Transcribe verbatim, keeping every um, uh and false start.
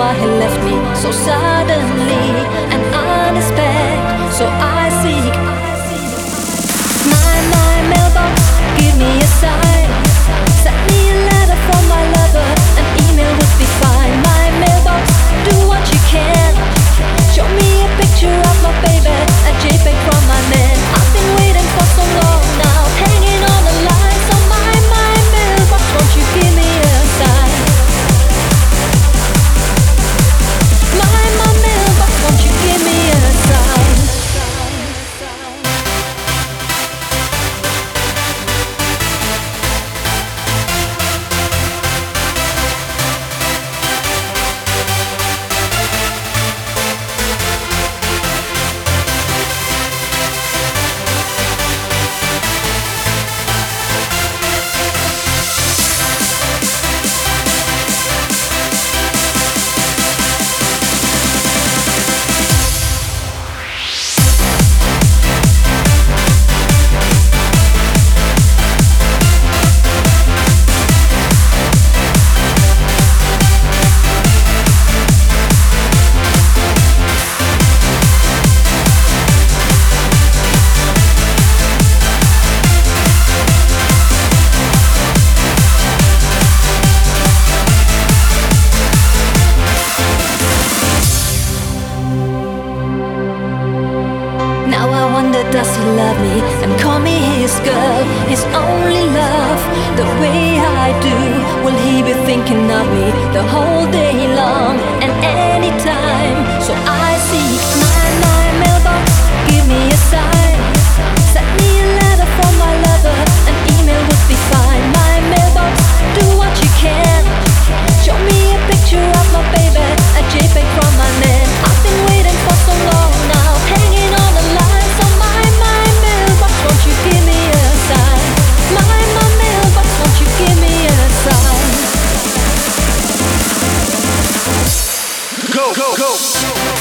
why he left me so suddenly and unexpected. So I seek my, my mailbox, give me a sign. Send me a letter from my lover, an email would be fine. My mailbox, do what you can. Show me a picture of my baby, a JPEG from my man. I've been waiting for so long now, hanging on the line. So my, my mailbox, won't you give me a sign? My, my mailbox, won't you give me a sign? Now I wonder, does he love me and call me his girl, his only love, the way I do? Will he be thinking of me the whole day long and anytime? So I seek my, my mailbox, give me a sign. Send me a letter from my lover, an email would be fine. My mailbox, do what you can. Show me a picture of my baby, a JPEG from my man. I've been waiting for so long now, hanging on the line. So my, my mailbox, won't you give me a sign? My, my mailbox, won't you give me a sign? Go, go, go.